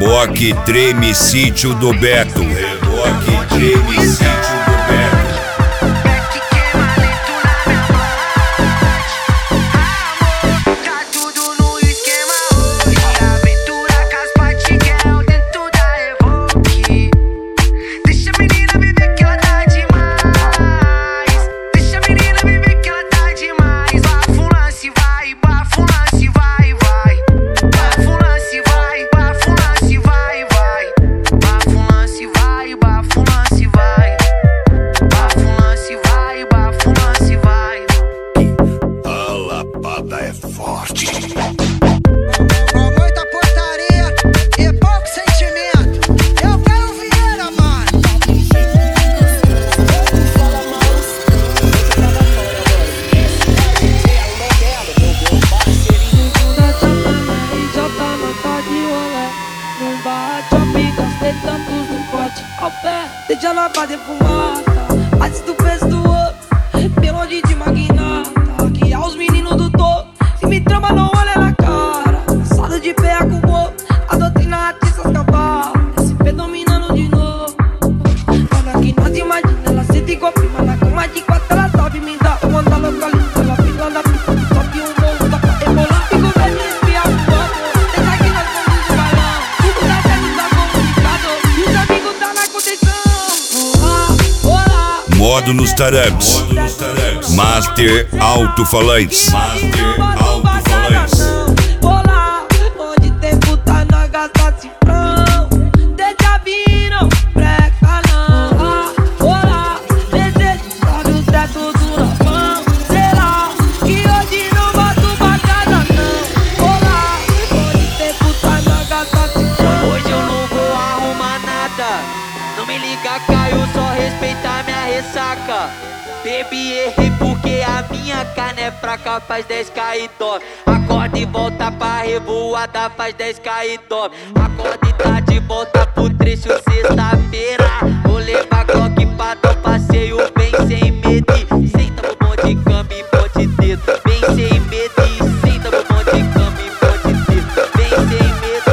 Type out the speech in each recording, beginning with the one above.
Reboque treme sítio do Beto. Reboque treme sítio do Beto. É forte. Muita portaria e pouco sentimento. Eu quero Vieira, mano. Já tá nota de rolé. Não bate, ó, gastei tantos no pote ao pé. Deixa ela fazer fumata antes do peso do outro. Melody de magnata, que aos meninos do topo. Se me trama, não olha na cara. Cansado de pé com o outro. A doutrina artistas cavalos. SP dominando de novo. Nada que nós imagina. Ela senta igual prima. Na cama de quatro, ela sabe me dar uma da localiza. Ela fica na pista. Sobe um morro, dá pra rebolar. Fico velho e espiar pro amor. Deixa que nós vamos de balão. Tudo dá certo, tá comunicado. E os amigos tá na condição. Olá. Modo nos taraps. Master alto-falantes. Master alto-falantes. Olá, onde tem puta na gasta cifrão. Deixa vindo, breca não. Olá, desejo sobe o teto do rapão. Sei lá, que hoje não boto bacana não. Olá, onde tem puta na gasta cifrão. Hoje eu não vou arrumar nada. Não me liga, Caio, só respeitar minha ressaca. Bebi, errei porque a minha carne é fraca, faz 10k e dorme. Acorda e volta pra revoada, faz 10k e dorme. Acorda e tá de volta pro trecho sexta-feira. Vou levar Glock pra dar um passeio bem sem medo. Senta no bom de cama e bote dedo. Bem sem medo, senta no bom de cama e bote dedo. Bem sem medo.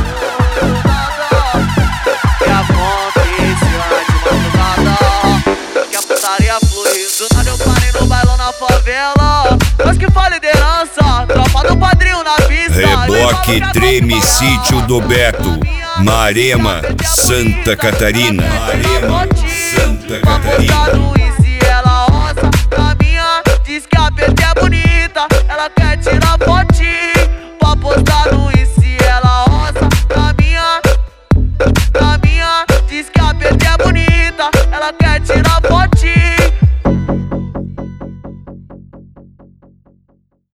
Que aconteceu de madrugada, que a putaria flui. Do nada eu parei no bailão na favela. Nós que fala liderança, tropa do padrinho na pista. Reboque treme sítio do Beto. Marema, Santa Catarina. Marema, Santa Catarina. E se ela roça na minha, diz que a PT é bonita. Ela quer tirar fotinho pra postar no e se ela roça na minha, diz que a PT é bonita. Ela quer tirar fotinho